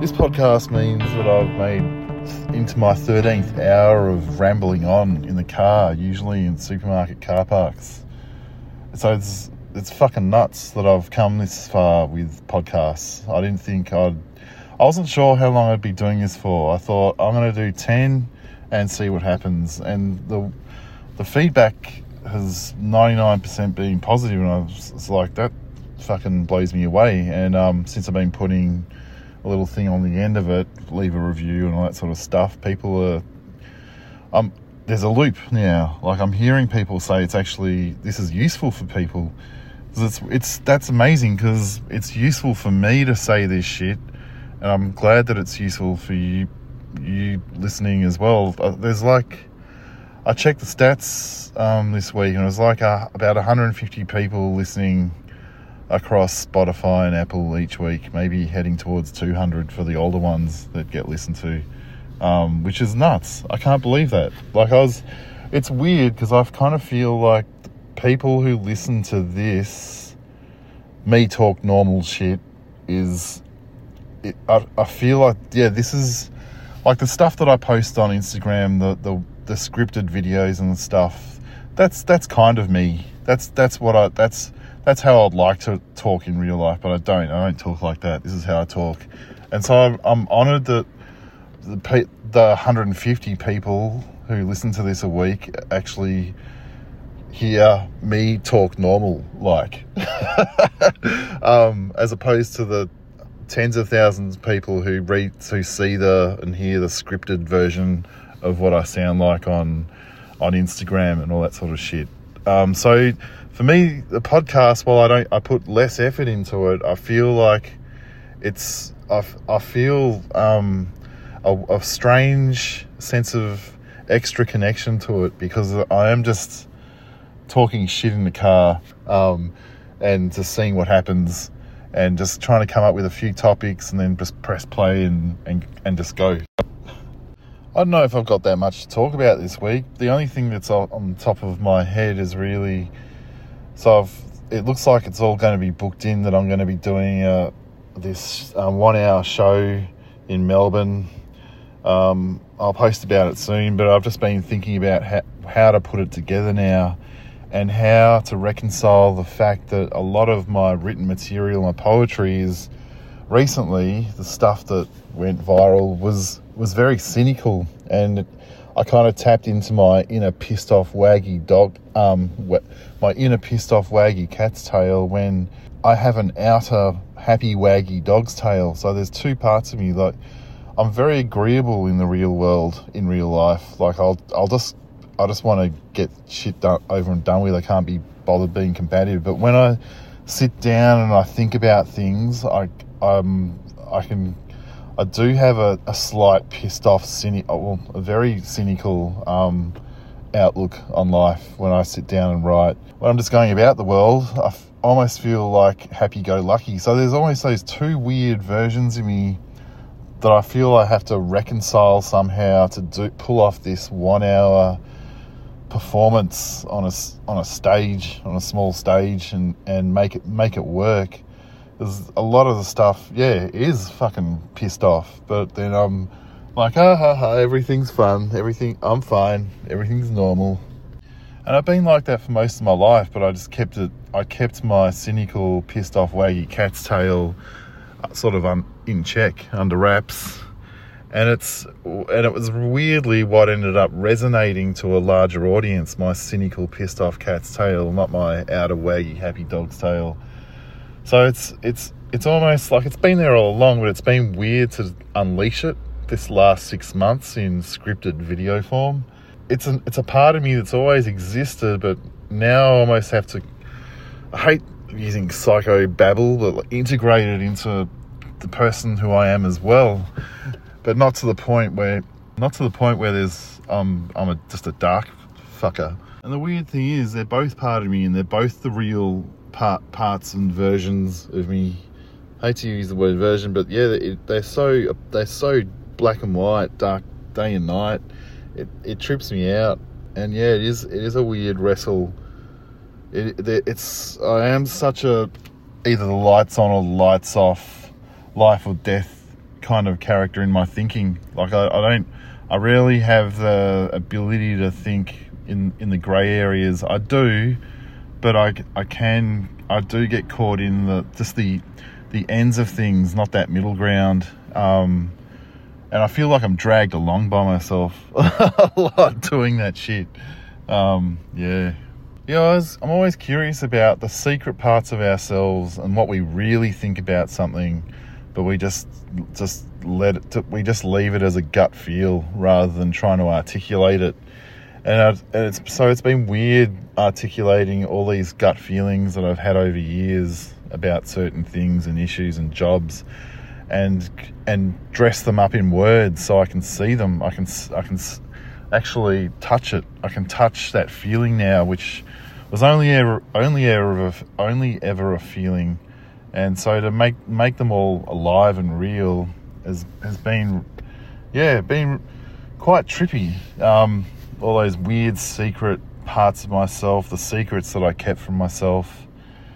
This podcast means that I've made into my 13th hour of rambling on in the car, usually in supermarket car parks. So it's fucking nuts that I've come this far with podcasts. I wasn't sure how long I'd be doing this for. I thought I'm going to do 10 and see what happens. And the feedback has 99% been positive, and I was like, that fucking blows me away. And since I've been putting a little thing on the end of it, leave a review and all that sort of stuff, people are there's a loop now. Like, I'm hearing people say this is useful for people. That's amazing, because it's useful for me to say this shit, and I'm glad that it's useful for you listening as well. I checked the stats this week, and it was about 150 people listening across Spotify and Apple each week, maybe heading towards 200 for the older ones that get listened to, which is nuts. I can't believe that. It's weird, because I kind of feel like people who listen to this, me talk normal shit, I feel like, yeah, this is like the stuff that I post on Instagram, the scripted videos and stuff. That's kind of me. That's how I'd like to talk in real life, but I don't talk like that. This is how I talk. And so I'm honoured that the 150 people who listen to this a week actually hear me talk normal, as opposed to the tens of thousands of people who see and hear the scripted version of what I sound like on Instagram and all that sort of shit. So for me, the podcast, while I put less effort into it, I feel like I feel a strange sense of extra connection to it, because I am just talking shit in the car, and just seeing what happens, and just trying to come up with a few topics, and then just press play and just go. I don't know if I've got that much to talk about this week. The only thing that's on top of my head is really... it looks like it's all going to be booked in, that I'm going to be doing this 1 hour show in Melbourne. I'll post about it soon, but I've just been thinking about how to put it together now, and how to reconcile the fact that a lot of my written material, my poetry, is recently, the stuff that went viral was very cynical, and I kind of tapped into my inner pissed off waggy cat's tail, when I have an outer happy waggy dog's tail. So there's two parts of me. Like, I'm very agreeable in the real world, in real life. Like, I just want to get shit done, over and done with. I can't be bothered being combative. But when I sit down and I think about things, I do have a slight pissed off, a very cynical outlook on life when I sit down and write. When I'm just going about the world, I almost feel like happy-go-lucky. So there's almost those two weird versions of me that I feel I have to reconcile somehow to pull off this 1 hour performance on a stage, on a small stage, and make it work. There's a lot of the stuff, is fucking pissed off, but then I'm like, everything's fun, I'm fine, everything's normal. And I've been like that for most of my life, but I kept my cynical, pissed off, waggy cat's tail sort of in check, under wraps. And it was weirdly what ended up resonating to a larger audience, my cynical, pissed off cat's tail, not my outer waggy, happy dog's tail. So it's almost like it's been there all along, but it's been weird to unleash it this last 6 months in scripted video form. It's a part of me that's always existed, but now I almost have to... I hate using psycho-babble, but integrate it into the person who I am as well. But not to the point where there's I'm just a dark fucker. And the weird thing is, they're both part of me, and they're both the real parts and versions of me. I hate to use the word version, but yeah, they're so black and white, dark, day and night. It trips me out, and yeah, it is a weird wrestle. I am such a either the lights on or the lights off, life or death kind of character in my thinking. Like I rarely have the ability to think in the grey areas. I do, but I do get caught in the ends of things, not that middle ground. And I feel like I'm dragged along by myself a lot doing that shit. Yeah. I'm always curious about the secret parts of ourselves and what we really think about something, but we just leave it as a gut feel rather than trying to articulate it. And it's been weird articulating all these gut feelings that I've had over years about certain things and issues and jobs, and dress them up in words so I can see them. I can actually touch it. I can touch that feeling now, which was only ever a feeling. And so to make them all alive and real has been quite trippy. All those weird secret parts of myself, the secrets that I kept from myself,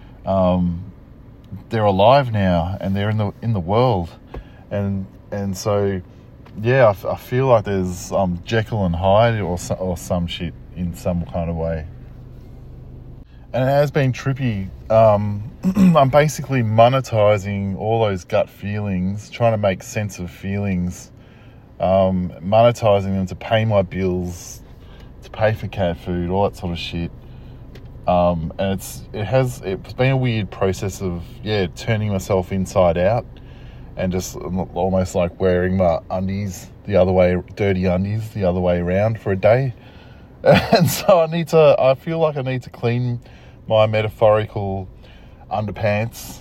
they're alive now and they're in the world, and so I feel like there's Jekyll and Hyde or some shit in some kind of way. And it has been trippy. I'm basically monetizing all those gut feelings, trying to make sense of feelings, monetizing them to pay my bills, to pay for cat food, all that sort of shit. And it's been a weird process of turning myself inside out and just almost like wearing my dirty undies the other way around for a day. And so I feel like I need to clean my metaphorical underpants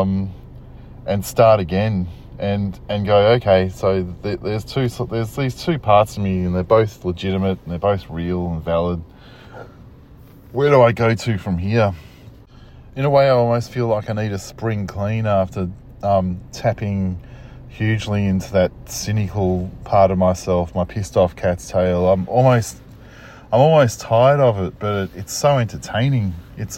and start again and go, okay, so there's these two parts of me, and they're both legitimate and they're both real and valid. Where do I go to from here? In a way, I almost feel like I need a spring clean after tapping hugely into that cynical part of myself, my pissed off cat's tail. I'm almost tired of it, but it's so entertaining. It's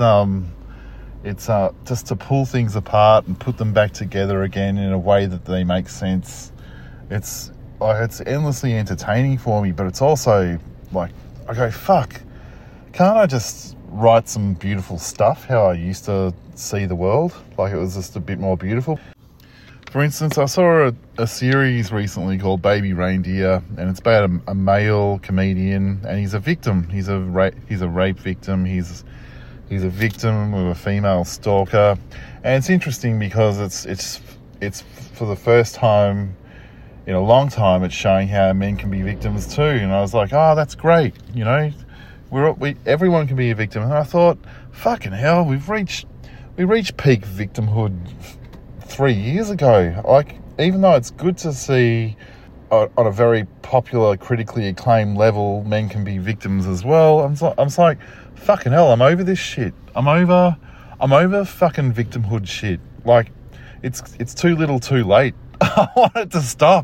just to pull things apart and put them back together again in a way that they make sense. It's endlessly entertaining for me, but it's also like, I go, fuck, can't I just write some beautiful stuff how I used to see the world? Like it was just a bit more beautiful. For instance, I saw a series recently called Baby Reindeer, and it's about a male comedian, and he's a victim. He's a rape victim. He's a victim of a female stalker, and it's interesting because it's for the first time in a long time it's showing how men can be victims too. And I was like, oh, that's great. You know, everyone can be a victim. And I thought, fucking hell, we reached peak victimhood 3 years ago. Like, even though it's good to see on a very popular, critically acclaimed level, men can be victims as well. I'm like, fucking hell, I'm over this shit. I'm over fucking victimhood shit. Like, it's too little too late. I want it to stop.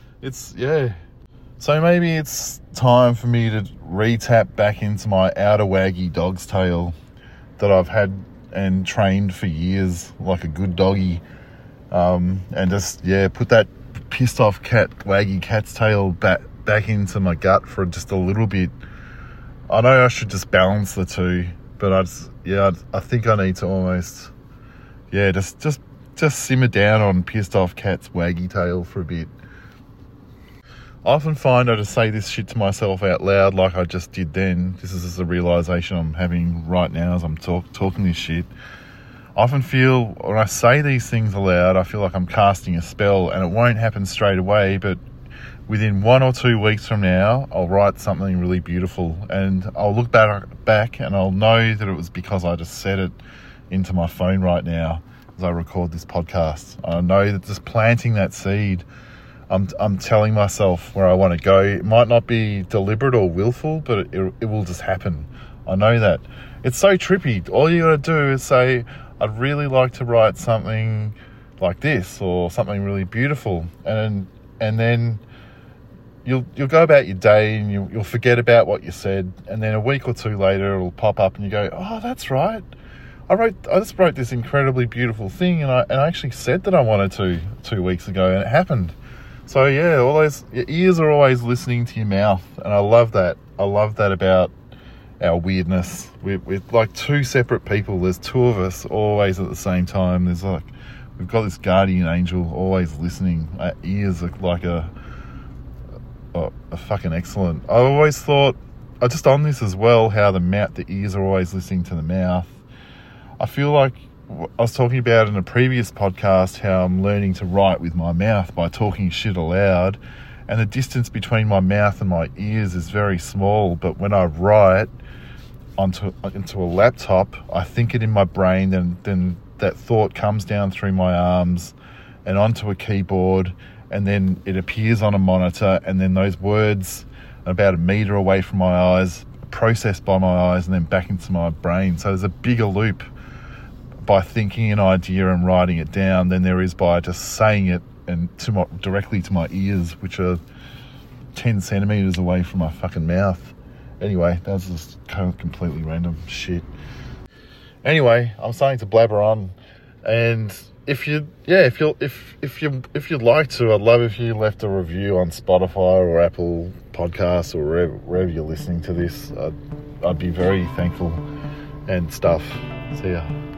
So maybe it's time for me to re-tap back into my outer waggy dog's tail that I've had and trained for years like a good doggy. And just, put that pissed off waggy cat's tail back into my gut for just a little bit. I know I should just balance the two, but I think I need to almost, just simmer down on pissed off cat's waggy tail for a bit. I often find I just say this shit to myself out loud like I just did then. This is just a realisation I'm having right now as I'm talking this shit. I often feel when I say these things aloud, I feel like I'm casting a spell, and it won't happen straight away, but within 1 or 2 weeks from now, I'll write something really beautiful, and I'll look back and I'll know that it was because I just said it into my phone right now as I record this podcast. I know that just planting that seed, I'm telling myself where I want to go. It might not be deliberate or willful, but it will just happen. I know that. It's so trippy. All you got to do is say, I'd really like to write something like this or something really beautiful, and then you'll go about your day and you'll forget about what you said, and then a week or two later it'll pop up and you go, oh, that's right, I just wrote this incredibly beautiful thing, and I actually said that I wanted to 2 weeks ago, and it happened. So yeah, your ears are always listening to your mouth, and I love that. I love that about our weirdness. We're like two separate people. There's two of us always at the same time. We've got this guardian angel always listening. Our ears are like a fucking excellent. I always thought, just on this as well, how the ears are always listening to the mouth. I feel like I was talking about in a previous podcast how I'm learning to write with my mouth by talking shit aloud, and the distance between my mouth and my ears is very small. But when I write into a laptop, I think it in my brain, then that thought comes down through my arms and onto a keyboard, and then it appears on a monitor, and then those words about a metre away from my eyes, processed by my eyes, and then back into my brain. So there's a bigger loop by thinking an idea and writing it down than there is by just saying it and directly to my ears, which are 10 centimetres away from my fucking mouth. Anyway, that was just completely random shit. Anyway, I'm starting to blabber on, and if you'd like to, I'd love if you left a review on Spotify or Apple Podcasts or wherever you're listening to this. I'd be very thankful and stuff. See ya.